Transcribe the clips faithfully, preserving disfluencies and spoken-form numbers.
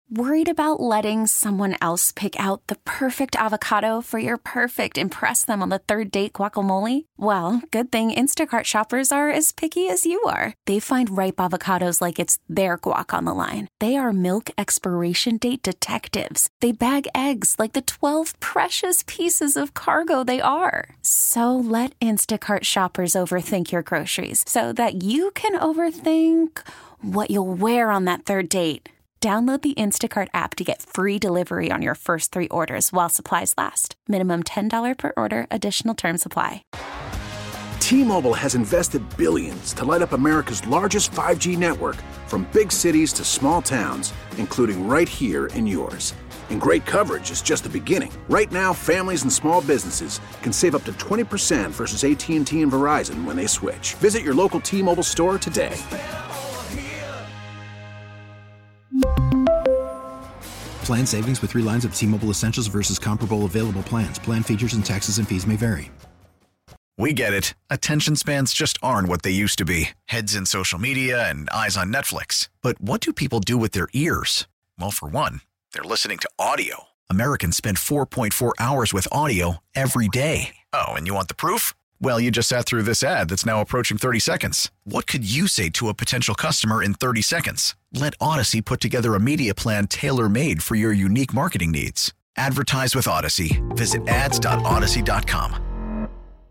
Worried about letting someone else pick out the perfect avocado for your perfect impress them on the third date guacamole? Well, good thing Instacart shoppers are as picky as you are. They find ripe avocados like it's their guac on the line. They are milk expiration date detectives. They bag eggs like the twelve precious pieces of cargo they are. So let Instacart shoppers overthink your groceries so that you can overthink what you'll wear on that third date. Download the Instacart app to get free delivery on your first three orders while supplies last. Minimum ten dollars per order. Additional terms apply. T-Mobile has invested billions to light up America's largest five G network, from big cities to small towns, including right here in yours. And great coverage is just the beginning. Right now, families and small businesses can save up to twenty percent versus A T and T and Verizon when they switch. Visit your local T-Mobile store today. Plan savings with three lines of T-Mobile Essentials versus comparable available plans. Plan features and taxes and fees may vary. We get it. Attention spans just aren't what they used to be. Heads in social media and eyes on Netflix. But what do people do with their ears? Well, for one, they're listening to audio. Americans spend four point four hours with audio every day. Oh, and you want the proof? Well, you just sat through this ad that's now approaching thirty seconds. What could you say to a potential customer in thirty seconds? Let Odyssey put together a media plan tailor-made for your unique marketing needs. Advertise with Odyssey. Visit ads dot odyssey dot com.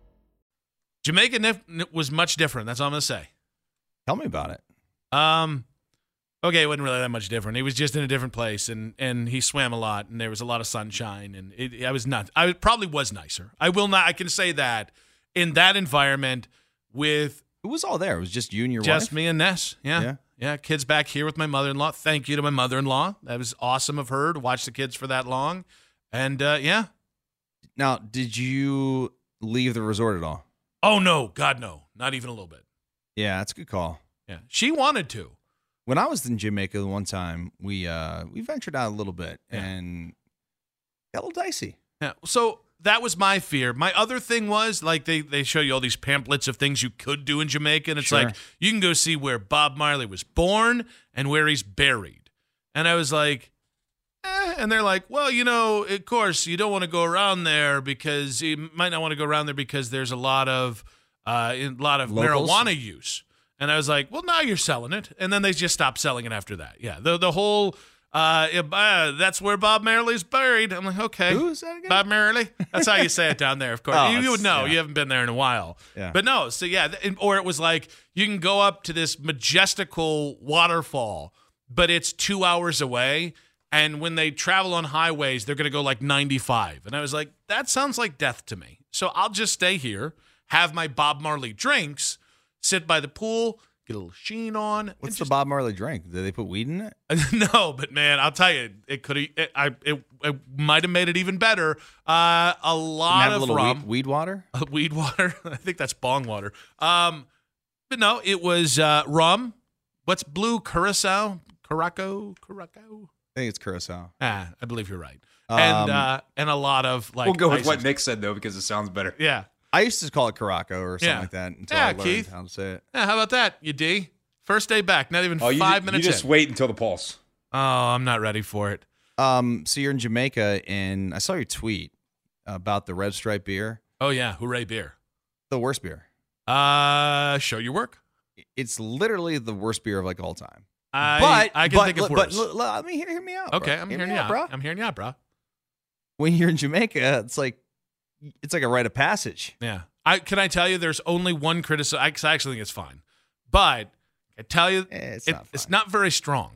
Jamaica nif- was much different. That's all I'm going to say. Tell me about it. Um, okay, it wasn't really that much different. He was just in a different place, and, and he swam a lot, and there was a lot of sunshine, and it, I was not. I probably was nicer. I will not. I can say that. In that environment with... Who was all there? It was just you and your just wife? Just me and Ness. Yeah. yeah. Yeah. Kids back here with my mother-in-law. Thank you to my mother-in-law. That was awesome of her to watch the kids for that long. And, uh, yeah. Now, did you leave the resort at all? Oh, no. God, no. Not even a little bit. Yeah, that's a good call. Yeah. She wanted to. When I was in Jamaica one time, we uh, we ventured out a little bit yeah. and got a little dicey. Yeah. So... That was my fear. My other thing was, like, they, they show you all these pamphlets of things you could do in Jamaica, and it's sure. like, you can go see where Bob Marley was born and where he's buried. And I was like, eh. And they're like, well, you know, of course, you don't want to go around there because you might not want to go around there because there's a lot of uh, a lot of Locals? marijuana use. And I was like, well, now you're selling it. And then they just stopped selling it after that. Yeah, the the whole... Uh, uh, that's where Bob Marley's buried. I'm like, okay. Who is that again? Bob Marley. That's how you say it down there, of course. oh, you, you would know. Yeah. You haven't been there in a while. Yeah. But no, so yeah. Or it was like, you can go up to this majestical waterfall, but it's two hours away. And when they travel on highways, they're going to go like ninety-five. And I was like, that sounds like death to me. So I'll just stay here, have my Bob Marley drinks, sit by the pool, get a little sheen on. What's just, the Bob Marley drink? Did they put weed in it? No, but man, I'll tell you, it could have. It, I it, it might have made it even better. Uh, a lot have of a little rum, weed, weed water, uh, weed water. I think that's bong water. Um, but no, it was uh, rum. What's blue curacao? Curaçao, Curaçao. I think it's Curacao. Ah, I believe you're right. Um, and uh, and a lot of like. We'll go with ices. what Nick said though, because it sounds better. Yeah. I used to call it Caraco or something Yeah. like that until Yeah, I learned Keith. how to say it. Yeah, how about that, you D? First day back, not even Oh, you, five ju- minutes you just in. wait until the pulse. Oh, I'm not ready for it. Um, so you're in Jamaica, and I saw your tweet about the Red Stripe beer. Oh yeah, hooray beer. The worst beer. Uh, show your work. It's literally the worst beer of like all time. I, but I can but, think of but, worse. But, let me hear, hear me out. Okay, bro. I'm hear hearing me you out, out, bro. I'm hearing you out, bro. When you're in Jamaica, it's like it's like a rite of passage. Yeah. I can I tell you, there's only one criticism. I, I actually think it's fine, but I tell you, Eh, it's it, not fine. it's not very strong,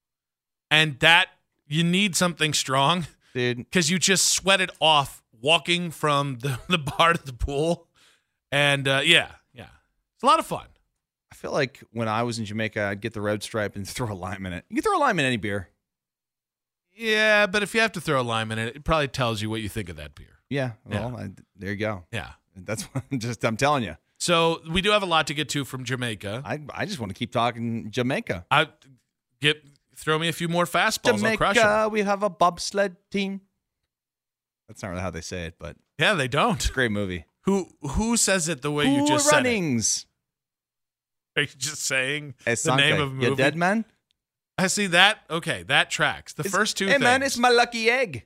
and that you need something strong, dude, because you just sweat it off walking from the, the bar to the pool, and uh, yeah, yeah, it's a lot of fun. I feel like when I was in Jamaica, I'd get the Red Stripe and throw a lime in it. You can throw a lime in any beer. Yeah, but if you have to throw a lime in it, it probably tells you what you think of that beer. Yeah, well, Yeah. I, there you go. Yeah. That's what I'm just I'm telling you. So we do have a lot to get to from Jamaica. I I just want to keep talking Jamaica. I get throw me a few more fastballs. I'll crush 'em. Jamaica, we have a bobsled team. That's not really how they say it, but Yeah, they don't. it's a great movie. Who who says it the way Cool you just said it? Runnings. Are you just saying Hey, the name of a movie? You dead man? I see that. Okay, that tracks. The It's- first two Hey, things. man, it's my lucky egg.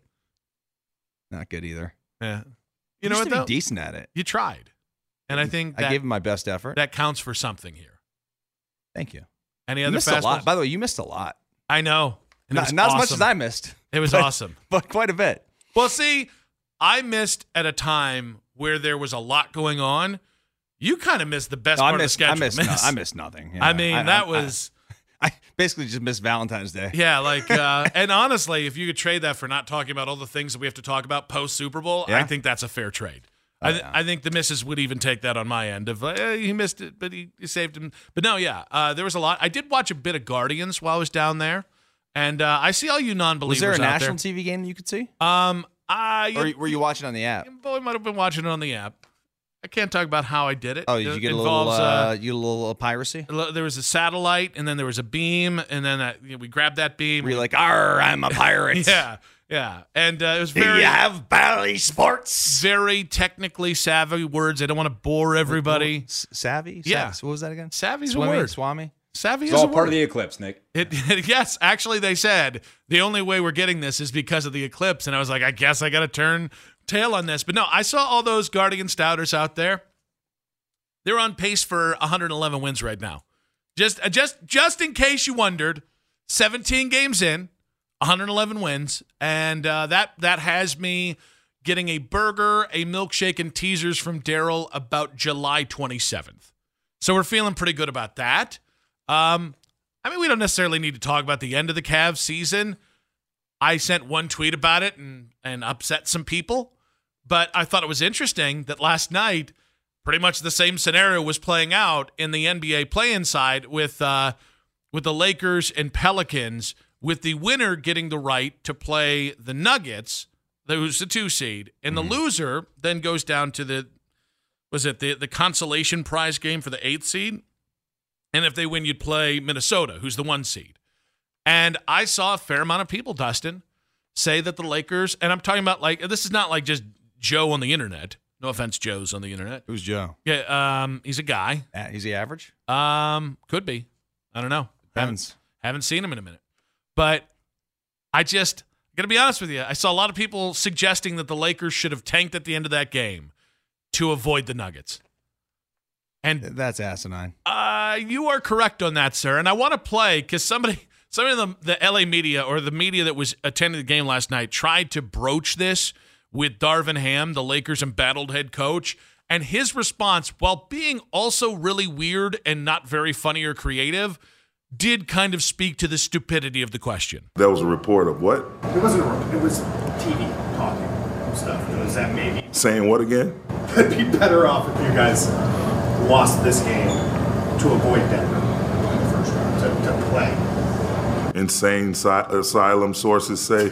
Not good either. Yeah. You You know used what, to though? be decent at it. You tried. And I think that, I gave him my best effort. that counts for something here. Thank you. Any You other missed a fast lot. ones? By the way, you missed a lot. I know. And it Not, was not as much awesome. as I missed. It was but- awesome. But quite a bit. Well, see, I missed at a time where there was a lot going on. You kind of missed the best No, I part missed, of I the missed, schedule. no, Miss. I missed nothing. Yeah. I mean, I- that I- was, I, I basically just missed Valentine's Day. yeah, like, uh, and honestly, if you could trade that for not talking about all the things that we have to talk about post Super Bowl, Yeah. I think that's a fair trade. Oh, I, th- yeah. I think the missus would even take that on my end of, eh, he missed it, but he, he saved him. But no, yeah, uh, there was a lot. I did watch a bit of Guardians while I was down there, and uh, I see all you non-believers Was there a out national there. T V game that you could see? Um, I, Or were you watching on the app? Boy, might have been watching it on the app. I can't talk about how I did it. Oh, did It you get a little, involves, uh, you a little uh, piracy? uh, there was a satellite, and then there was a beam, and then uh, you know, we grabbed that beam. Were you like, "Arr, I'm a pirate"? yeah, yeah, and uh, it was Do very, you have Bally Sports? very technically savvy words. I don't want to bore everybody. S- savvy? Yeah. Sav- What was that again? Savvy's a Swimmy? word. Swami? Savvy It's is all a part word. of the eclipse, Nick. It, yes, actually, they said the only way we're getting this is because of the eclipse, and I was like, I guess I got to turn tail on this. But no, I saw all those Guardian Stouters out there. They're on pace for one hundred eleven wins right now. Just, uh, just, just in case you wondered, seventeen games in, one hundred eleven wins, and uh, that that has me getting a burger, a milkshake, and teasers from Daryl about July twenty-seventh. So we're feeling pretty good about that. Um, I mean, we don't necessarily need to talk about the end of the Cavs season. I sent one tweet about it and and upset some people, but I thought it was interesting that last night, pretty much the same scenario was playing out in the N B A play-in side with uh, with the Lakers and Pelicans, with the winner getting the right to play the Nuggets, who's the two seed, and Mm-hmm. the loser then goes down to the was it the the consolation prize game for the eighth seed, and if they win, you'd play Minnesota, who's the one seed. And I saw a fair amount of people, Dustin, say that the Lakers, and I'm talking about like this is not like just Joe on the internet. No offense, Joe's on the internet. Who's Joe? Yeah, um, he's a guy. Uh, Is he average? Um, could be. I don't know. Heavens. Haven't, haven't seen him in a minute. But I just gotta be honest with you. I saw a lot of people suggesting that the Lakers should have tanked at the end of that game to avoid the Nuggets. And That's asinine. uh, you are correct on that, sir. And I want to play because somebody, somebody in the, the L A media or the media that was attending the game last night tried to broach this with Darvin Ham, the Lakers embattled head coach. And his response, while being also really weird and not very funny or creative, did kind of speak to the stupidity of the question. There was a report of what? It wasn't a report, it was T V talking stuff. It was that maybe Saying what again? it'd be better off if you guys lost this game to avoid Denver in the first round, to, to play. Insane si- asylum sources say.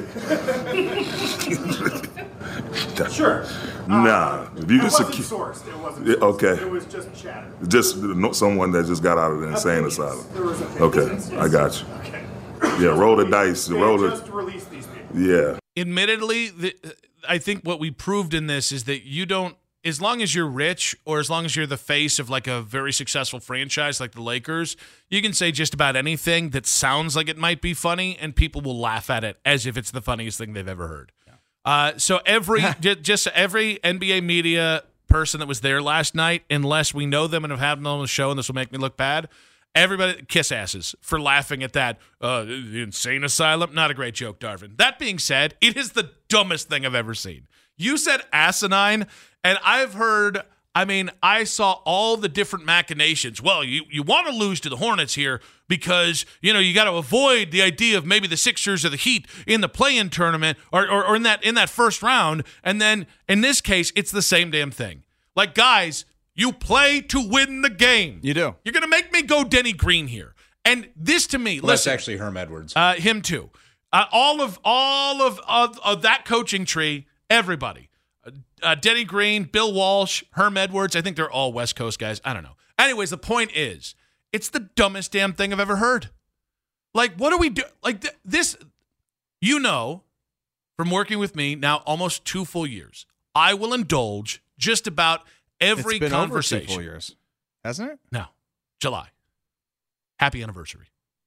Sure. Nah. If you It can wasn't secu- sourced. It wasn't Yeah, sourced. okay. It was just chatter. Just no- someone that just got out of the insane Opinions. asylum. There was Okay, opinions, yes. I got you. Okay. Yeah, roll the dice. They Roll just the. released these people. Yeah. Admittedly, the, I think what we proved in this is that you don't, as long as you're rich or as long as you're the face of like a very successful franchise like the Lakers, you can say just about anything that sounds like it might be funny and people will laugh at it as if it's the funniest thing they've ever heard. Uh, so every j- just every N B A media person that was there last night, unless we know them and have had them on the show, and this will make me look bad, everybody kiss asses for laughing at that. Uh, the insane asylum, not a great joke, Darvin. That being said, it is the dumbest thing I've ever seen. You said asinine, and I've heard. I mean, I saw all the different machinations. Well, you, you want to lose to the Hornets here because, you know, you got to avoid the idea of maybe the Sixers or the Heat in the play-in tournament or, or, or in that in that first round. And then in this case, it's the same damn thing. Like, guys, you play to win the game. You do. You're going to make me go Denny Green here. And this to me, Well, that's listen. actually Herm Edwards. Uh, him too. Uh, all of all of, of of that coaching tree, everybody. Uh, Denny Green, Bill Walsh, Herm Edwards. I think they're all West Coast guys. I don't know. Anyways, the point is, it's the dumbest damn thing I've ever heard. Like, what do we do? Like th- this, you know, from working with me now almost two full years, I will indulge just about every It's been conversation. over two full years, hasn't it? No, July. Happy anniversary.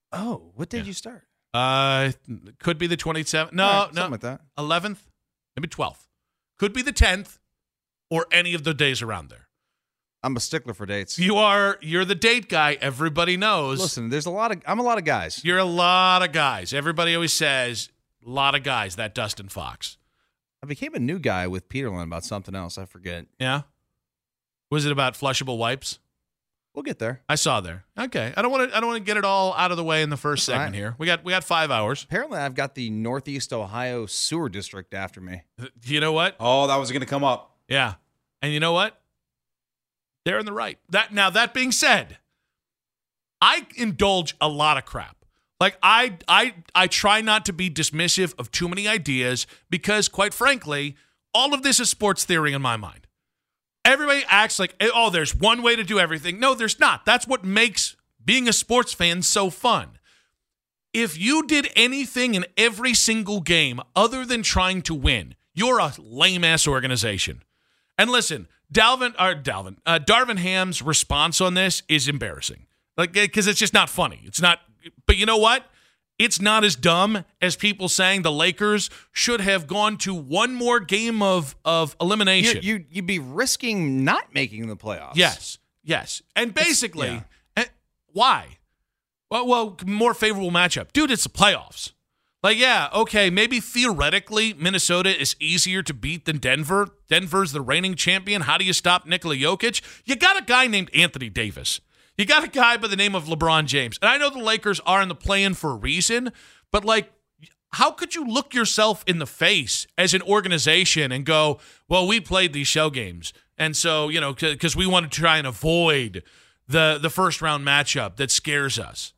Oh, what did Yeah. you start? Uh, could be the twenty-seventh. No, All right, no, something like that. eleventh, maybe twelfth. Could be the tenth, or any of the days around there. I'm a stickler for dates. You are. You're the date guy. Everybody knows. Listen, there's a lot of. I'm a lot of guys. You're a lot of guys. Everybody always says a lot of guys. That Dustin Fox. I became a new guy with Peterlin about something else. I forget. Yeah. Was it about flushable wipes? We'll get there. I saw there. Okay. I don't want to. I don't want to get it all out of the way in the first That's segment right. here. We got. We got five hours. Apparently, I've got the Northeast Ohio Sewer District after me. You know what? Oh, that was going to come up. Yeah. And you know what? They're in the right. That now that being said, I indulge a lot of crap. Like I I I try not to be dismissive of too many ideas because quite frankly, all of this is sports theory in my mind. Everybody acts like, oh, there's one way to do everything. No, there's not. That's what makes being a sports fan so fun. If you did anything in every single game other than trying to win, you're a lame-ass organization. And listen, Dalvin, or Dalvin, uh, Darvin Ham's response on this is embarrassing. Like, because it's just not funny. It's not, but you know what? It's not as dumb as people saying the Lakers should have gone to one more game of, of elimination. You, you, you'd be risking not making the playoffs. Yes, yes. And basically, yeah. eh, why? Well, well, more favorable matchup. Dude, it's the playoffs. Like, yeah, okay, maybe theoretically Minnesota is easier to beat than Denver. Denver's the reigning champion. How do you stop Nikola Jokic? You got a guy named Anthony Davis. You got a guy by the name of LeBron James. And I know the Lakers are in the play-in for a reason, but, like, how could you look yourself in the face as an organization and go, well, we played these shell games, and so, you know, because we want to try and avoid the, the first-round matchup that scares us.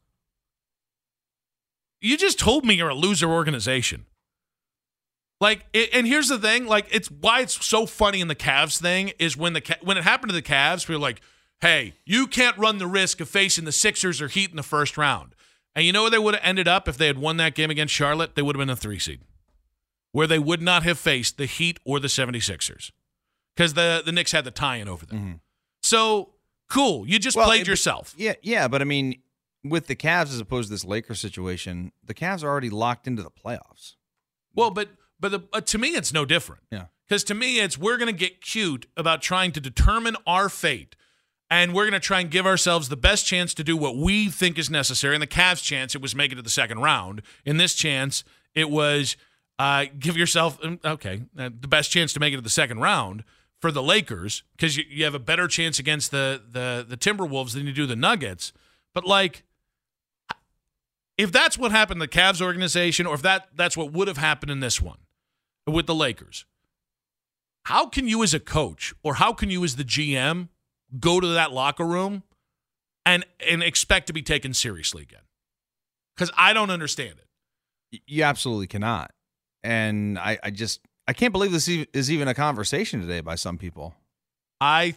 You just told me you're a loser organization. Like, it, and here's the thing, like, it's why it's so funny in the Cavs thing is when the when it happened to the Cavs, we were like, hey, you can't run the risk of facing the Sixers or Heat in the first round. And you know where they would have ended up if they had won that game against Charlotte? They would have been a three seed, where they would not have faced the Heat or the seventy-sixers because the, the Knicks had the tie-in over them. Mm-hmm. So, cool. You just well, played it, yourself. Yeah, yeah, but I mean, with the Cavs as opposed to this Lakers situation, the Cavs are already locked into the playoffs. Well, but but the, uh, to me, it's no different. Yeah. Because to me, it's we're going to get cute about trying to determine our fate. And we're going to try and give ourselves the best chance to do what we think is necessary. In the Cavs' chance, it was make it to the second round. In this chance, it was uh, give yourself, okay, uh, the best chance to make it to the second round for the Lakers because you, you have a better chance against the, the, the Timberwolves than you do the Nuggets. But, like, if that's what happened in the Cavs organization or if that, that's what would have happened in this one with the Lakers, how can you as a coach or how can you as the G M go to that locker room and and expect to be taken seriously again? Because I don't understand it. You absolutely cannot. And I, I just, I can't believe this is even a conversation today by some people. I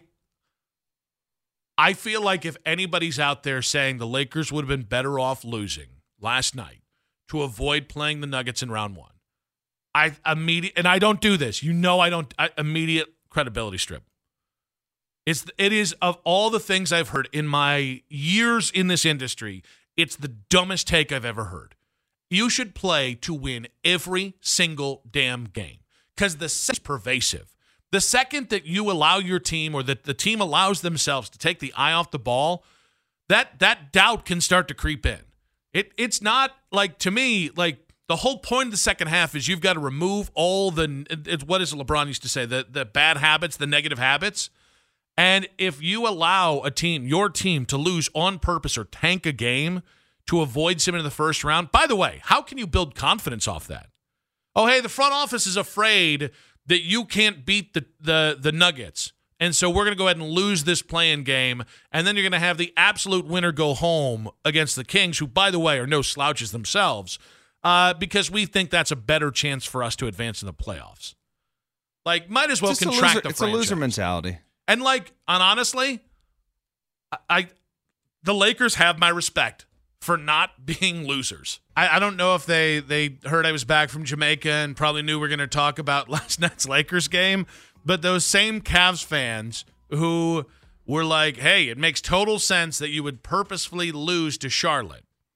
I feel like if anybody's out there saying the Lakers would have been better off losing last night to avoid playing the Nuggets in round one, I immediate and I don't do this. You know I don't I, immediate credibility strip. It's it is of all the things I've heard in my years in this industry, it's the dumbest take I've ever heard. You should play to win every single damn game because the is pervasive. The second that you allow your team or that the team allows themselves to take the eye off the ball, that that doubt can start to creep in. It it's not like to me like the whole point of the second half is you've got to remove all the it's what is LeBron used to say the the bad habits, the negative habits. And if you allow a team, your team, to lose on purpose or tank a game to avoid something in the first round, by the way, how can you build confidence off that? Oh, hey, the front office is afraid that you can't beat the the, the Nuggets, and so we're going to go ahead and lose this play-in game, and then you're going to have the absolute winner go home against the Kings, who, by the way, are no slouches themselves, uh, because we think that's a better chance for us to advance in the playoffs. Like, might as well It's contract a loser, the It's franchise. a loser mentality. And, like, and honestly, I, I the Lakers have my respect for not being losers. I, I don't know if they, they heard I was back from Jamaica and probably knew we are going to talk about last night's Lakers game, but those same Cavs fans who were like, hey, it makes total sense that you would purposefully lose to Charlotte,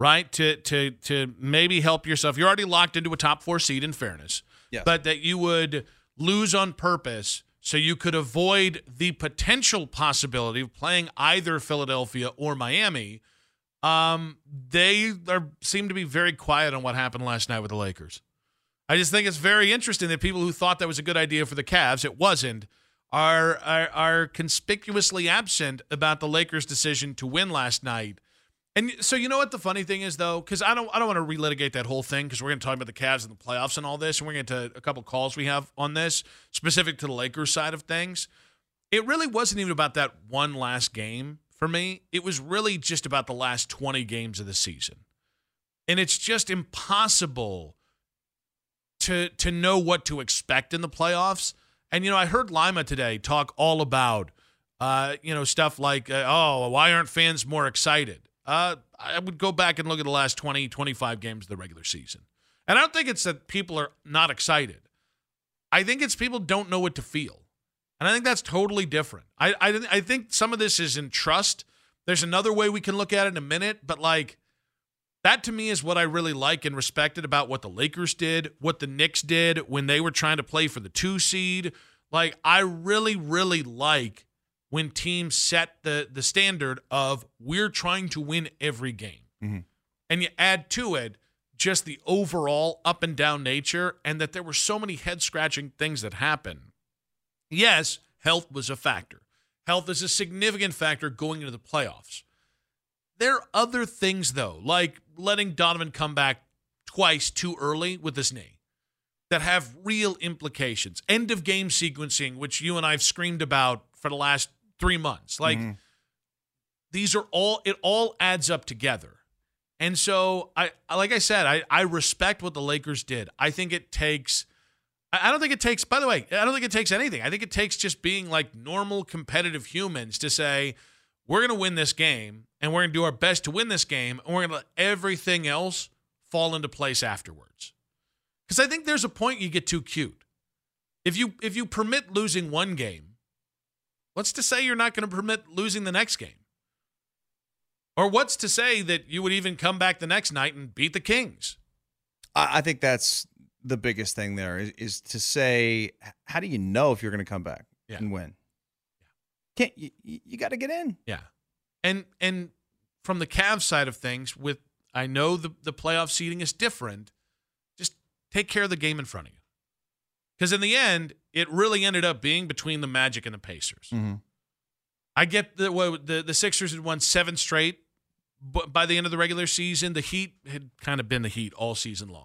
right? To to to maybe help yourself. You're already locked into a top four seed, in fairness. Yes. But that you would lose on purpose so you could avoid the potential possibility of playing either Philadelphia or Miami. Um, they are, seem to be very quiet on what happened last night with the Lakers. I just think it's very interesting that people who thought that was a good idea for the Cavs, it wasn't, are are, are conspicuously absent about the Lakers' decision to win last night. And so you know what the funny thing is, though? Because I don't I don't want to relitigate that whole thing, because we're going to talk about the Cavs and the playoffs and all this, and we're going to get to a couple calls we have on this, specific to the Lakers side of things. It really wasn't even about that one last game for me. It was really just about the last twenty games of the season. And it's just impossible to to know what to expect in the playoffs. And, you know, I heard Lima today talk all about, uh, you know, stuff like, uh, oh, why aren't fans more excited? Uh, I would go back and look at the last twenty, twenty-five games of the regular season. And I don't think it's that people are not excited. I think it's people don't know what to feel. And I think that's totally different. I, I, I think some of this is in trust. There's another way we can look at it in a minute, but like that to me is what I really like and respected about what the Lakers did, what the Knicks did when they were trying to play for the two seed. Like I really, really like when teams set the the standard of we're trying to win every game. Mm-hmm. And you add to it just the overall up and down nature, and that there were so many head-scratching things that happened. Yes, health was a factor. Health is a significant factor going into the playoffs. There are other things, though, like letting Donovan come back twice too early with his knee, that have real implications. End of game sequencing, which you and I have screamed about for the last three months. Like, mm-hmm. these are all, it all adds up together. And so, I like I said, I, I respect what the Lakers did. I think it takes, I don't think it takes, by the way, I don't think it takes anything. I think it takes just being like normal competitive humans to say, we're going to win this game, and we're going to do our best to win this game, and we're going to let everything else fall into place afterwards. Because I think there's a point you get too cute. If you if you permit losing one game, what's to say you're not going to permit losing the next game? Or what's to say that you would even come back the next night and beat the Kings? I, I think that's the biggest thing there is, is to say, how do you know if you're going to come back yeah. and win? Can't you, you got to get in. Yeah. And and from the Cavs side of things, with I know the, the playoff seeding is different, just take care of the game in front of you. Because in the end, it really ended up being between the Magic and the Pacers. Mm-hmm. I get the, what, the the Sixers had won seven straight, but by the end of the regular season, the Heat had kind of been the Heat all season long.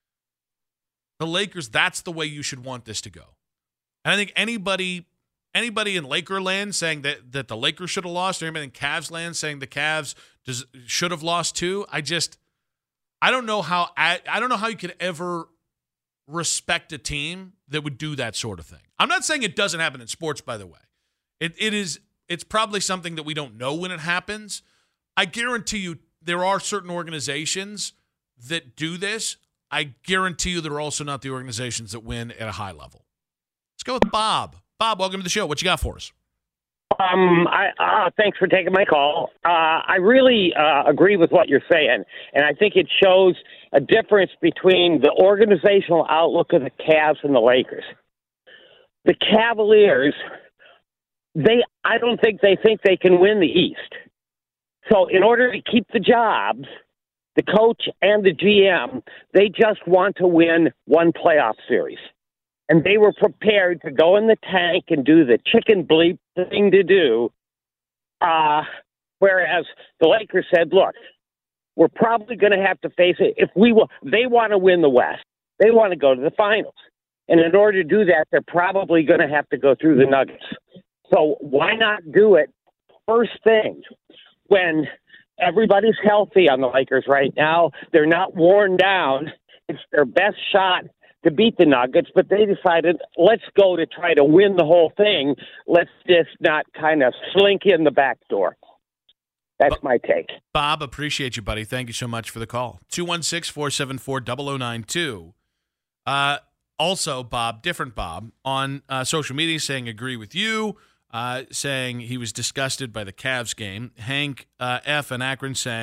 The Lakers, that's the way you should want this to go. And I think anybody anybody in Laker land saying that, that the Lakers should have lost, or anybody in Cavs land saying the Cavs does, should have lost too, I just, I don't know how, I, I don't know how you could ever respect a team that would do that sort of thing. I'm not saying it doesn't happen in sports, by the way. It It is, it's probably something that we don't know when it happens. I guarantee you there are certain organizations that do this. I guarantee you there are also not the organizations that win at a high level. Let's go with Bob. Bob, welcome to the show. What you got for us? Um, I, uh, thanks for taking my call. Uh, I really uh, agree with what you're saying, and I think it shows a difference between the organizational outlook of the Cavs and the Lakers. The Cavaliers, they I don't think they think they can win the East. So in order to keep the jobs, the coach and the G M, they just want to win one playoff series. And they were prepared to go in the tank and do the chicken bleep thing to do. Uh, whereas the Lakers said, look, we're probably going to have to face it. If we will, they want to win the West. They want to go to the finals. And in order to do that, they're probably going to have to go through the Nuggets. So why not do it first thing when everybody's healthy on the Lakers right now? They're not worn down. It's their best shot to beat the Nuggets, but they decided, let's go to try to win the whole thing. Let's just not kind of slink in the back door. That's my take. Bob, appreciate you, buddy. Thank you so much for the call. two one six, four seven four, zero zero nine two. Uh, also, Bob, different Bob, on uh, social media saying agree with you, uh, saying he was disgusted by the Cavs game. Hank uh, F. in Akron saying,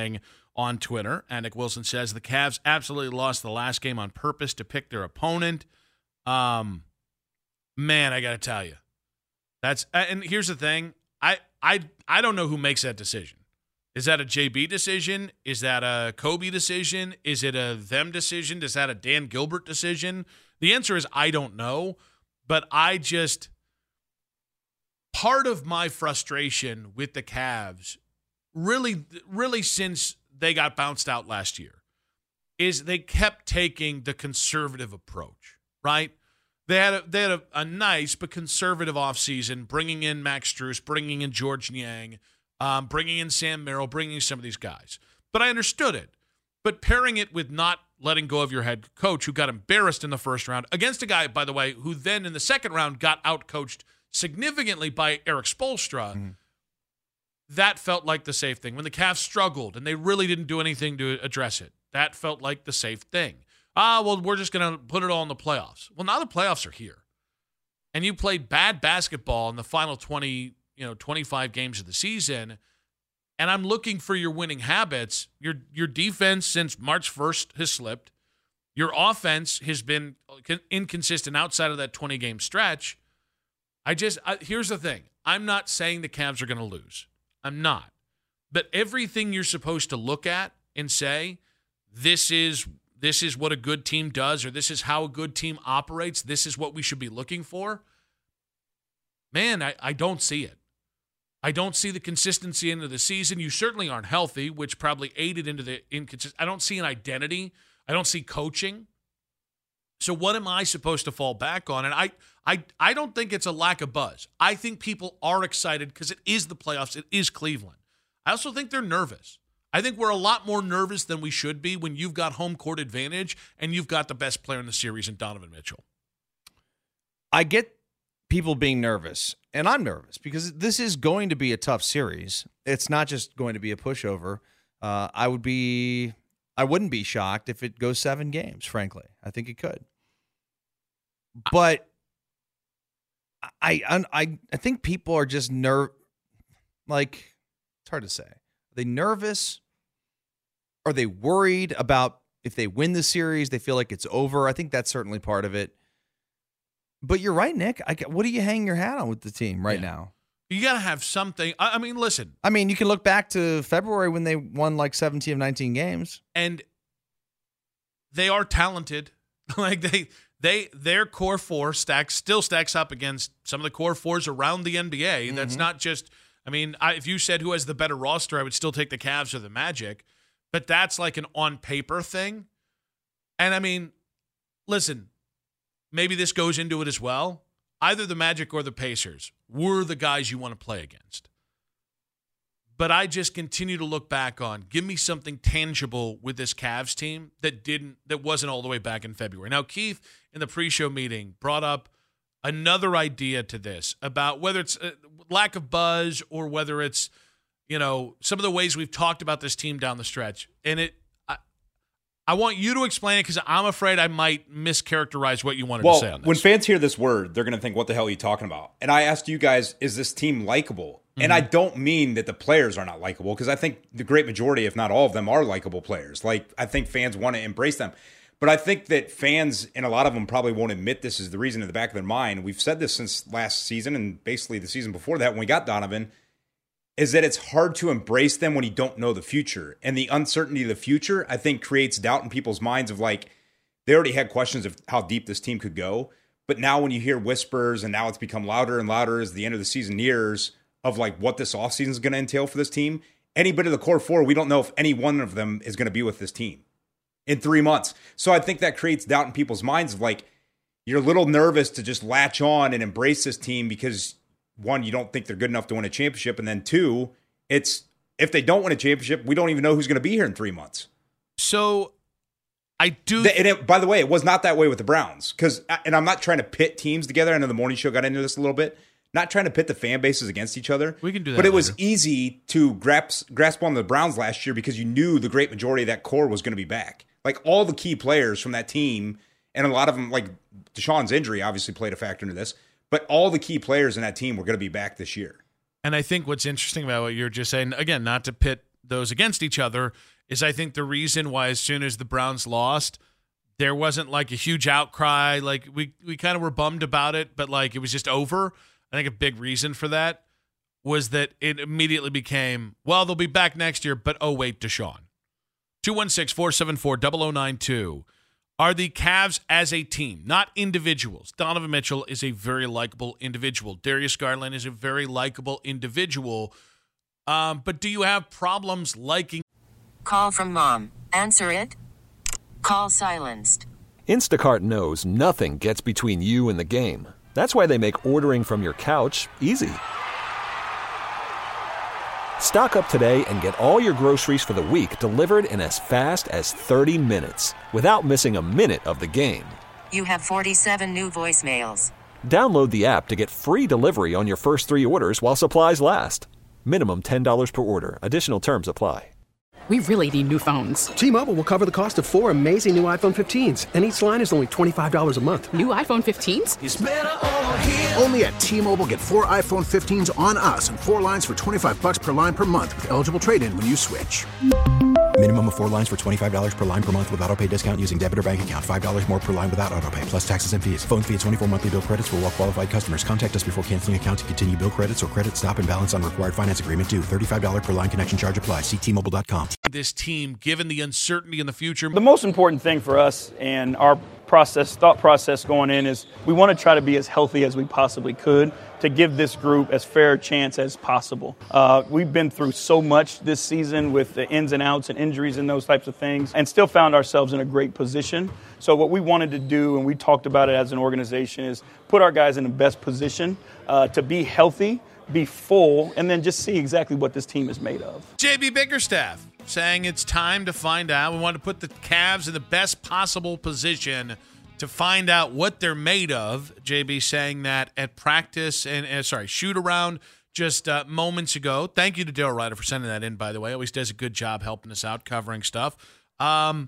on Twitter. And Nick Wilson says the Cavs absolutely lost the last game on purpose to pick their opponent. Um, man, I got to tell you, that's and here's the thing. I I I don't know who makes that decision. Is that a J B decision? Is that a Kobe decision? Is it a them decision? Is that a Dan Gilbert decision? The answer is I don't know, but I just part of my frustration with the Cavs really really since they got bounced out last year is they kept taking the conservative approach, right? They had a, they had a, a nice but conservative offseason, bringing in Max Strus, bringing in George Niang, um, bringing in Sam Merrill, bringing in some of these guys. But I understood it. But pairing it with not letting go of your head coach who got embarrassed in the first round against a guy, by the way, who then in the second round got out-coached significantly by Eric Spoelstra, mm. that felt like the safe thing. When the Cavs struggled and they really didn't do anything to address it, that felt like the safe thing. Ah, well, we're just going to put it all in the playoffs. Well, now the playoffs are here. And you played bad basketball in the final twenty, you know, twenty-five games of the season, and I'm looking for your winning habits. Your your defense since March first has slipped. Your offense has been inconsistent outside of that twenty-game stretch. I just I, here's the thing. I'm not saying the Cavs are going to lose. I'm not. But everything you're supposed to look at and say, this is This is what a good team does, or this is how a good team operates. This is what we should be looking for. Man, I, I don't see it. I don't see the consistency into the season. You certainly aren't healthy, which probably aided into the inconsistent. I don't see an identity. I don't see coaching. So what am I supposed to fall back on? And I, I, I don't think it's a lack of buzz. I think people are excited because it is the playoffs. It is Cleveland. I also think they're nervous. I think we're a lot more nervous than we should be when you've got home court advantage and you've got the best player in the series in Donovan Mitchell. I get people being nervous, and I'm nervous because this is going to be a tough series. It's not just going to be a pushover. Uh, I would be, I wouldn't be shocked if it goes seven games, frankly. I think it could. But I, I, I think people are just nerve, like, it's hard to say. Are they nervous? Are they worried about if they win the series, they feel like it's over? I think that's certainly part of it. But you're right, Nick. I, what do you hang your hat on with the team right yeah. now? You got to have something. I, I mean, listen. I mean, you can look back to February when they won like seventeen of nineteen games. And they are talented. like they, they, their core four stacks still stacks up against some of the core fours around the N B A. Mm-hmm. That's not just... I mean, I, if you said who has the better roster, I would still take the Cavs or the Magic. But that's like an on-paper thing. And, I mean, listen, maybe this goes into it as well. Either the Magic or the Pacers were the guys you want to play against. But I just continue to look back on, give me something tangible with this Cavs team that didn't, that wasn't all the way back in February. Now, Keith, in the pre-show meeting, brought up another idea to this about whether it's a lack of buzz or whether it's, you know, some of the ways we've talked about this team down the stretch. And it, I, I want you to explain it because I'm afraid I might mischaracterize what you wanted well, to say on this. When fans hear this word, they're going to think, what the hell are you talking about? And I asked you guys, is this team likable? Mm-hmm. And I don't mean that the players are not likable because I think the great majority, if not all of them, are likable players. Like, I think fans want to embrace them. But I think that fans, and a lot of them probably won't admit this is the reason in the back of their mind, we've said this since last season and basically the season before that when we got Donovan, is that it's hard to embrace them when you don't know the future. And the uncertainty of the future, I think, creates doubt in people's minds of like, they already had questions of how deep this team could go. But now when you hear whispers, and now it's become louder and louder as the end of the season nears, of like what this offseason is going to entail for this team, anybody of the core four, we don't know if any one of them is going to be with this team in three months. So I think that creates doubt in people's minds of like, you're a little nervous to just latch on and embrace this team because one, you don't think they're good enough to win a championship. And then two, it's if they don't win a championship, we don't even know who's going to be here in three months. So I do. And it, by the way, it was not that way with the Browns because, and I'm not trying to pit teams together. I know the morning show got into this a little bit. Not trying to pit the fan bases against each other. We can do that. But it later. was easy to grasp, grasp on the Browns last year because you knew the great majority of that core was going to be back. Like all the key players from that team, and a lot of them, like Deshaun's injury obviously played a factor into this, but all the key players in that team were going to be back this year. And I think what's interesting about what you're just saying, again, not to pit those against each other, is I think the reason why as soon as the Browns lost, there wasn't like a huge outcry. Like we, we kind of were bummed about it, but like it was just over. I think a big reason for that was that it immediately became, well, they'll be back next year, but oh, wait, Deshaun. two one six, four seven four, zero zero nine two. Are the Cavs as a team, not individuals? Donovan Mitchell is a very likable individual. Darius Garland is a very likable individual. Um, but do you have problems liking? Call from mom. Answer it. Call silenced. Instacart knows nothing gets between you and the game. That's why they make ordering from your couch easy. Stock up today and get all your groceries for the week delivered in as fast as thirty minutes without missing a minute of the game. You have forty-seven new voicemails. Download the app to get free delivery on your first three orders while supplies last. Minimum ten dollars per order. Additional terms apply. We really need new phones. T-Mobile will cover the cost of four amazing new iPhone fifteens, and each line is only twenty-five dollars a month. New iPhone fifteens? It's better over here. Only at T-Mobile, get four iPhone fifteens on us and four lines for twenty-five bucks per line per month with eligible trade-in when you switch. Minimum of four lines for twenty-five dollars per line per month with auto pay discount using debit or bank account. five dollars more per line without auto pay, plus taxes and fees. Phone fee at twenty-four monthly bill credits for well-qualified customers. Contact us before canceling account to continue bill credits or credit stop and balance on required finance agreement due. thirty-five dollars per line connection charge applies. See T Mobile dot com. This team, given the uncertainty in the future. The most important thing for us and our process, thought process going in is we want to try to be as healthy as we possibly could to give this group as fair a chance as possible. Uh, we've been through so much this season with the ins and outs and injuries and those types of things and still found ourselves in a great position. So what we wanted to do, and we talked about it as an organization, is put our guys in the best position uh, to be healthy, be full, and then just see exactly what this team is made of. J B Bickerstaff saying it's time to find out. We want to put the Cavs in the best possible position to find out what they're made of. J B saying that at practice and, uh, sorry, shoot around just uh, moments ago. Thank you to Daryl Ryder for sending that in, by the way. Always does a good job helping us out, covering stuff. Um,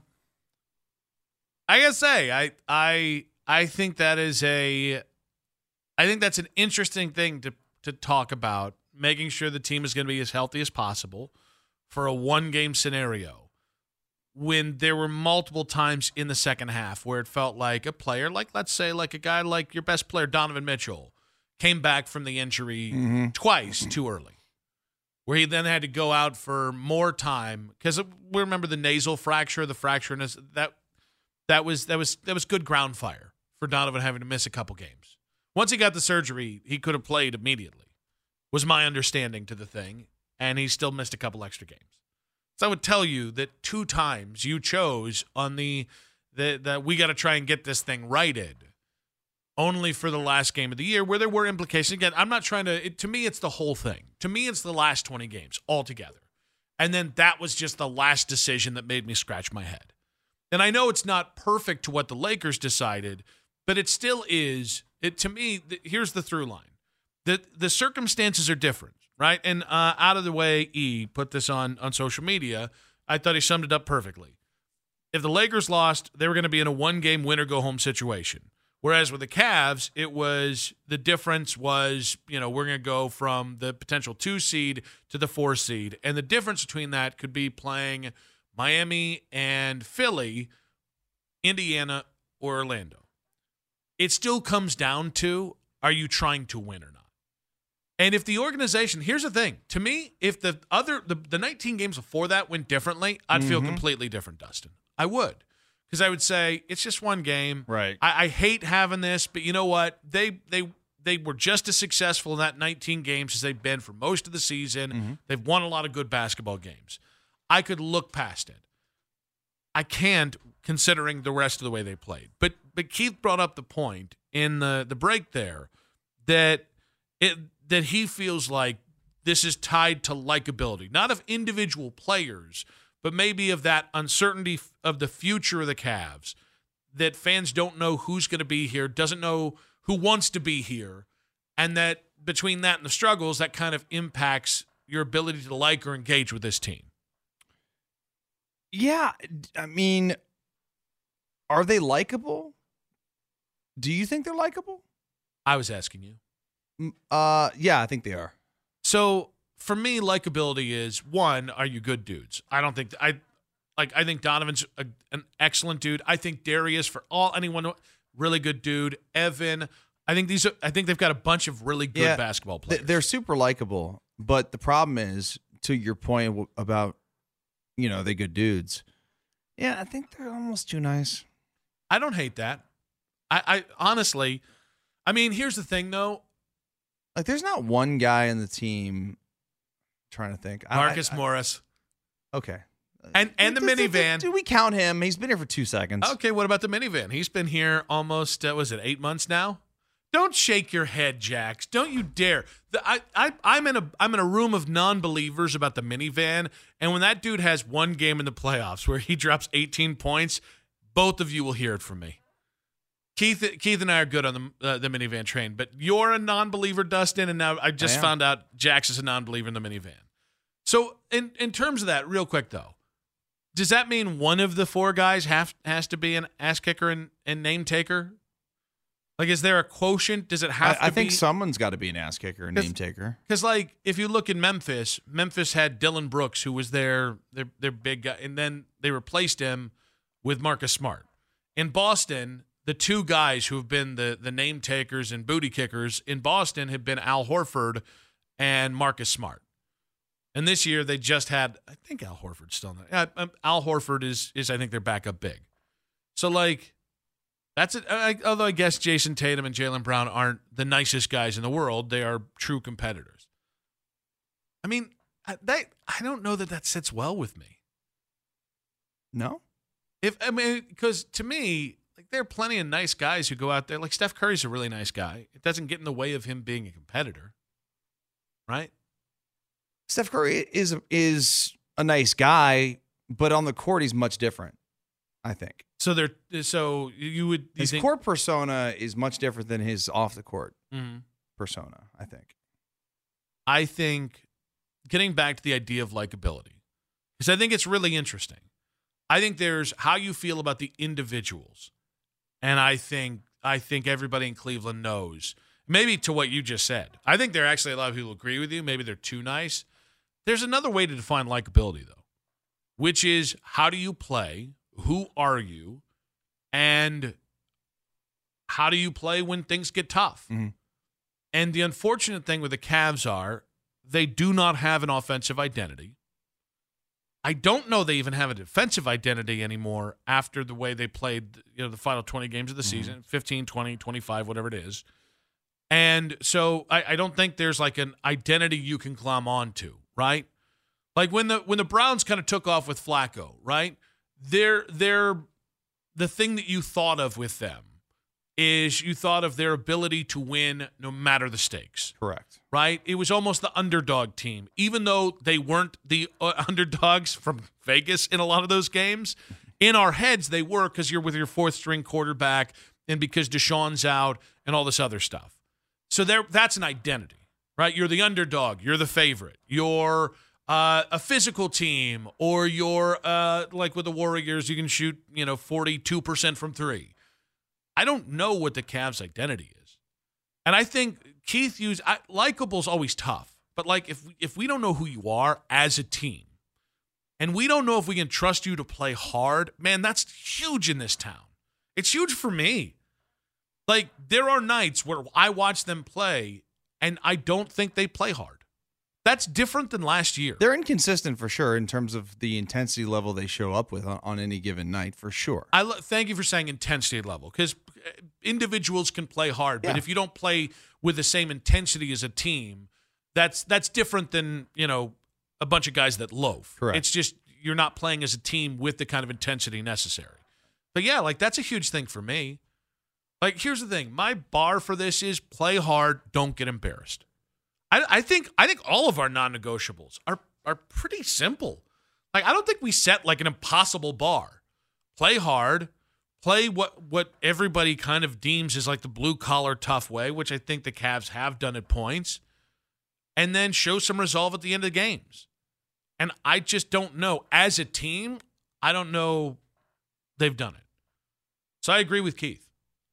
I gotta say, I I I think that is a, I think that's an interesting thing to to talk about, making sure the team is going to be as healthy as possible for a one-game scenario when there were multiple times in the second half where it felt like a player, like let's say like a guy like your best player, Donovan Mitchell, came back from the injury mm-hmm. twice too early, where he then had to go out for more time because we remember the nasal fracture, the fracture, and that that was that was that was good ground fire for Donovan having to miss a couple games. Once he got the surgery, he could have played immediately, was my understanding to the thing, and he still missed a couple extra games. So I would tell you that two times you chose on the that the, we got to try and get this thing righted, only for the last game of the year where there were implications. Again, I'm not trying to, it, to me, it's the whole thing. To me, it's the last twenty games altogether. And then that was just the last decision that made me scratch my head. And I know it's not perfect to what the Lakers decided, but it still is. It, to me, th- here's the through line. The, the circumstances are different, right? And uh, Out of the Way, E put this on, on social media. I thought he summed it up perfectly. If the Lakers lost, they were going to be in a one-game win-or-go-home situation. Whereas with the Cavs, it was the difference was, you know, we're going to go from the potential two seed to the four seed. And the difference between that could be playing Miami and Philly, Indiana, or Orlando. It still comes down to, are you trying to win or not? And if the organization, here's the thing, to me, if the other the, the nineteen games before that went differently, I'd mm-hmm. feel completely different, Dustin. I would. Because I would say, it's just one game. Right. I, I hate having this, but you know what? They they they were just as successful in that nineteen games as they've been for most of the season. Mm-hmm. They've won a lot of good basketball games. I could look past it. I can't, considering the rest of the way they played. But but Keith brought up the point in the, the break there that it that he feels like this is tied to likability, not of individual players, but maybe of that uncertainty of the future of the Cavs, that fans don't know who's going to be here, doesn't know who wants to be here, and that between that and the struggles, that kind of impacts your ability to like or engage with this team. Yeah, I mean, are they likable? Do you think they're likable? I was asking you. Uh, yeah, I think they are. So for me, likability is, one, are you good dudes? I don't think th- I Like, I think Donovan's a, an excellent dude. I think Darius, for all anyone, really good dude. Evan, I think these. Are, I think they've got a bunch of really good Yeah, basketball th- players. They're super likable, but the problem is, to your point w- about, you know, they're good dudes. Yeah, I think they're almost too nice. I don't hate that. I, I honestly, I mean, here's the thing, though. Like, there's not one guy in the team. I'm trying to think, I- Marcus I, I, Morris. Okay. And and the Do- do- minivan. Do we count him? He's been here for two seconds. Okay, what about the minivan? He's been here almost, uh, was it eight months now? Don't shake your head, Jax. Don't you dare. The, I, I, I'm in a I'm in a room of non-believers about the minivan, and when that dude has one game in the playoffs where he drops eighteen points, both of you will hear it from me. Keith Keith and I are good on the uh, the minivan train, but you're a non-believer, Dustin, and now I just I am. found out Jax is a non-believer in the minivan. So in, in terms of that, real quick, though, does that mean one of the four guys have has to be an ass kicker and, and name taker? Like, is there a quotient? Does it have I, to I be? think someone's got to be an ass kicker, a name taker. Because, like, if you look in Memphis, Memphis had Dylan Brooks, who was their, their, their big guy, and then they replaced him with Marcus Smart. In Boston, the two guys who have been the, the name takers and booty kickers in Boston have been Al Horford and Marcus Smart. And this year they just had, I think Al Horford's still not. Yeah, um, Al Horford is, is, I think, their backup big. So, like, that's it. I, although I guess Jason Tatum and Jaylen Brown aren't the nicest guys in the world, they are true competitors. I mean, I, they, I don't know that that sits well with me. No? If I mean, because to me, like, there are plenty of nice guys who go out there. Like, Steph Curry's a really nice guy. It doesn't get in the way of him being a competitor, right? Steph Curry is is a nice guy, but on the court he's much different, I think. So there, so you would you his think, court persona is much different than his off the court mm-hmm. persona, I think. I think getting back to the idea of likability, because I think it's really interesting. I think there's how you feel about the individuals, and I think I think everybody in Cleveland knows. Maybe to what you just said, I think there are actually a lot of people who agree with you. Maybe they're too nice. There's another way to define likability, though, which is how do you play, who are you, and how do you play when things get tough? Mm-hmm. And the unfortunate thing with the Cavs are they do not have an offensive identity. I don't know they even have a defensive identity anymore after the way they played, you know, the final twenty games of the mm-hmm. season, fifteen, twenty, twenty-five, whatever it is. And so I, I don't think there's like an identity you can climb onto, right? Like when the when the Browns kind of took off with Flacco, right? They're they're the thing that you thought of with them is you thought of their ability to win no matter the stakes. Correct. Right? It was almost the underdog team, even though they weren't the uh, underdogs from Vegas in a lot of those games. In our heads, they were because you're with your fourth string quarterback and because Deshaun's out and all this other stuff. So there, that's an identity, right? You're the underdog. You're the favorite. You're uh, a physical team, or you're uh, like with the Warriors, you can shoot, you know, forty-two percent from three. I don't know what the Cavs' identity is. And I think Keith used – likable's always tough. But, like, if if we don't know who you are as a team, and we don't know if we can trust you to play hard, man, that's huge in this town. It's huge for me. Like, there are nights where I watch them play, and I don't think they play hard. That's different than last year. They're inconsistent for sure in terms of the intensity level they show up with on, on any given night, for sure. I lo- thank you for saying intensity level, because individuals can play hard, but Yeah. if you don't play with the same intensity as a team, that's that's different than, you know, a bunch of guys that loaf. Correct. It's just you're not playing as a team with the kind of intensity necessary. But yeah, like that's a huge thing for me. Like, here's the thing. My bar for this is play hard, don't get embarrassed. I, I think I think all of our non-negotiables are are pretty simple. Like, I don't think we set like an impossible bar. Play hard, play what what everybody kind of deems is like the blue-collar tough way, which I think the Cavs have done at points, and then show some resolve at the end of the games. And I just don't know. As a team, I don't know they've done it. So I agree with Keith.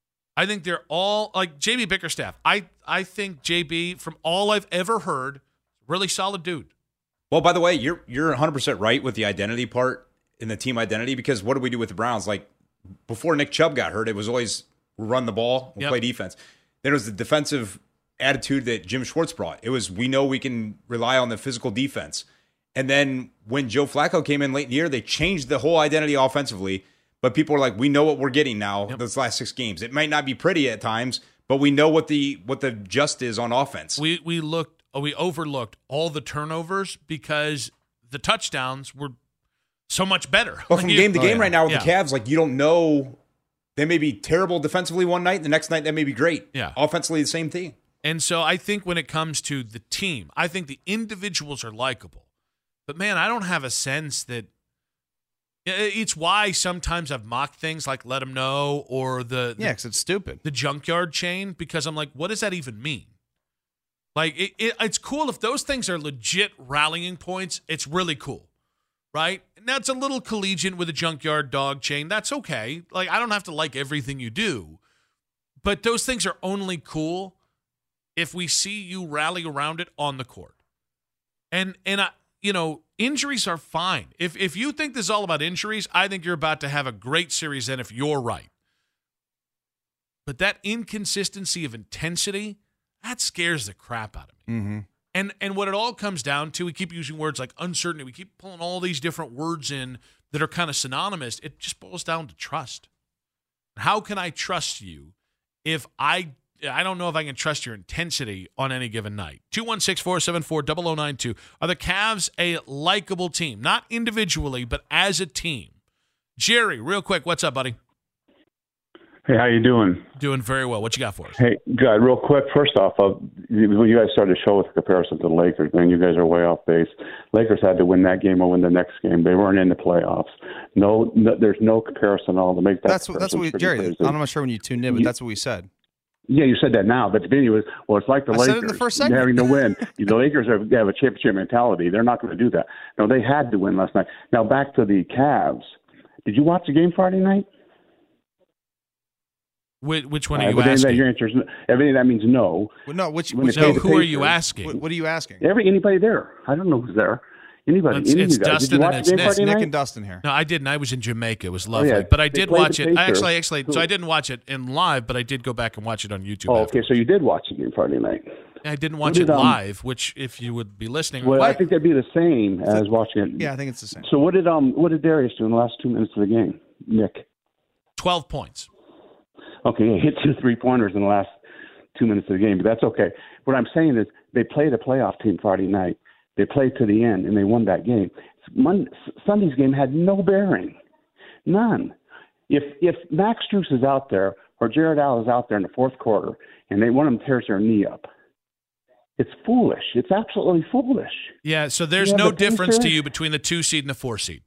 I think they're all like J B Bickerstaff. I I think J B, from all I've ever heard, really solid dude. Well, by the way, you're you're one hundred percent right with the identity part. in the team identity because what do we do with the Browns? Like before Nick Chubb got hurt, it was always run the ball, we'll Yep. play defense. Then it was the defensive attitude that Jim Schwartz brought. It was we know we can rely on the physical defense. And then when Joe Flacco came in late in the year, they changed the whole identity offensively. But people are like, we know what we're getting now. Yep. Those last six games, it might not be pretty at times, but we know what the what the just is on offense. We we looked we overlooked all the turnovers because the touchdowns were so much better. But Like from you- game to Oh, game yeah. right now with Yeah. the Cavs, like you don't know. They may be terrible defensively one night, and the next night they may be great. Yeah. Offensively, the same thing. And so I think when it comes to the team, I think the individuals are likable. But man, I don't have a sense that it's why sometimes I've mocked things like Let Them Know or the, the Yeah, because it's stupid. the junkyard chain, because I'm like, what does that even mean? Like, it, it, it's cool if those things are legit rallying points. It's really cool, right? Now, it's a little collegiate with a junkyard dog chain. That's okay. Like, I don't have to like everything you do. But those things are only cool if we see you rally around it on the court. And, and I, you know, injuries are fine. If if you think this is all about injuries, I think you're about to have a great series then if you're right. But that inconsistency of intensity, that scares the crap out of me. Mm-hmm. And and what it all comes down to, we keep using words like uncertainty. We keep pulling all these different words in that are kind of synonymous. It just boils down to trust. How can I trust you if I I don't know if I can trust your intensity on any given night? two one six, four seven four, zero zero nine two. Are the Cavs a likable team? Not individually, but as a team. Jerry, real quick, what's up, buddy? Hey, how you doing? Doing very well. What you got for us? Hey, good. Real quick, first off, uh, when you guys started the show with the comparison to the Lakers, man, you guys are way off base. Lakers had to win that game or win the next game. They weren't in the playoffs. No, no there's no comparison at all to make that. That's what that's what we, Jerry. I'm not sure when you tuned in, but that's what we said. Yeah, you said that now, but the video was, well, it's like the I Lakers said it in the first segment. having to win. The Lakers have, they have a championship mentality. They're not going to do that. No, they had to win last night. Now, back to the Cavs. Did you watch the game Friday night? Which, which one are Uh, you but then asking? Your answer is, everything that means no. Well, no, which, When which they played no, the who are you Pacers- asking? What, what are you asking? Every anybody there? I don't know who's there. Anybody? It's, any it's of you guys? Dustin Did you and watch it's the Nick. game Friday Nick night? and Dustin here. No, I didn't. I was in Jamaica. It was lovely. Oh, yeah. But I They did played watch the it. Pacers. Actually, actually, Who? so I didn't watch it in live, but I did go back and watch it on YouTube. Oh, okay. afterwards. So you did watch the game Friday night. I didn't watch did, it um, live, which, if you would be listening, Well, why- I think that'd be the same as watching it. Yeah, I think it's the same. So what did um what did Darius do in the last two minutes of the game, Nick? twelve points. Okay, he hit two three pointers in the last two minutes of the game, but that's okay. What I'm saying is they played a playoff team Friday night. They played to the end and they won that game. Monday, Sunday's game had no bearing, none. If if Max Strus is out there or Jared Allen is out there in the fourth quarter and they one of them tears their knee up, it's foolish. It's absolutely foolish. Yeah, so there's You have no the difference to Pacers? you between the two seed and the four seed.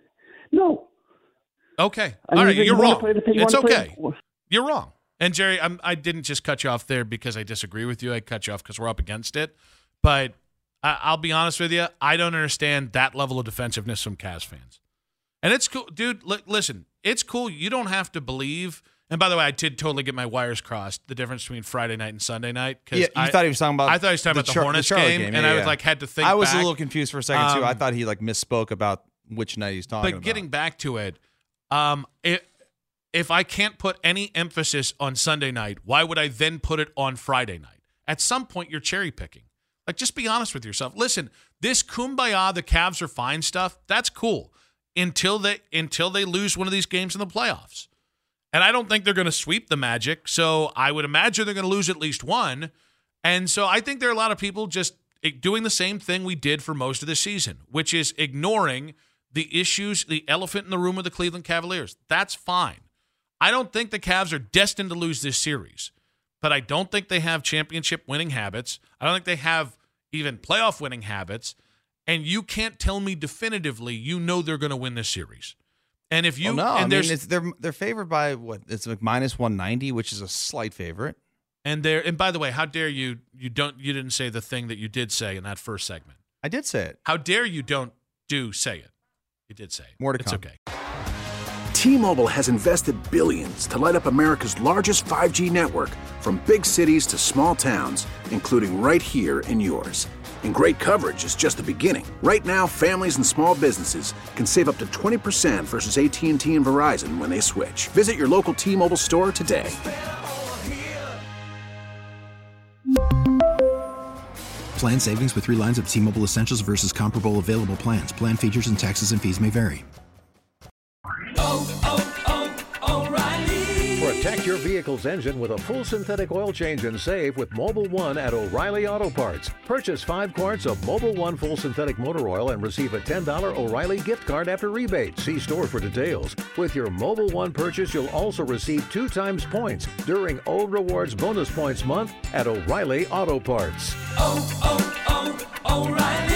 No. Okay. I All mean, right, you you're wanna wrong. play the- you It's wanna play- okay. You're wrong. And Jerry, I'm, I didn't just cut you off there because I disagree with you. I cut you off because we're up against it. But I, I'll be honest with you, I don't understand that level of defensive-ness from Cavs fans. And it's cool. Dude, li- listen, it's cool. You don't have to believe. And by the way, I did totally get my wires crossed, the difference between Friday night and Sunday night. Yeah, you I, thought he was talking about I thought he was talking the about the Char- Hornets Charlotte game, game. and Yeah, I was yeah. like, had to think I was back. a little confused for a second, too. Um, I thought he, like, misspoke about which night he's talking But about. getting back to it, um, it, if I can't put any emphasis on Sunday night, why would I then put it on Friday night? At some point, you're cherry picking. Like, just be honest with yourself. Listen, this kumbaya, the Cavs are fine stuff, that's cool until they until they lose one of these games in the playoffs. And I don't think they're going to sweep the Magic, so I would imagine they're going to lose at least one. And so I think there are a lot of people just doing the same thing we did for most of the season, which is ignoring the issues, the elephant in the room with the Cleveland Cavaliers. That's fine. I don't think the Cavs are destined to lose this series, but I don't think they have championship winning habits. I don't think they have even playoff winning habits. And you can't tell me definitively you know they're going to win this series. And if you Well, no, and I mean, there's it's, they're they're favored by what? It's like minus one ninety, which is a slight favorite. and there and by the way, how dare you you don't you didn't say the thing that you did say in that first segment. I did say it. How dare you don't do say it. You did say it. More to it's come. okay. T-Mobile has invested billions to light up America's largest five G network, from big cities to small towns, including right here in yours. And great coverage is just the beginning. Right now, families and small businesses can save up to twenty percent versus A T and T and Verizon when they switch. Visit your local T-Mobile store today. Plan savings with three lines of T-Mobile Essentials versus comparable available plans. Plan features and taxes and fees may vary. Protect your vehicle's engine with a full synthetic oil change and save with Mobil one at O'Reilly Auto Parts. Purchase five quarts of Mobil one full synthetic motor oil and receive a ten dollars O'Reilly gift card after rebate. See store for details. With your Mobil one purchase, you'll also receive two times points during O Rewards Bonus Points Month at O'Reilly Auto Parts. Oh, oh, oh, O'Reilly.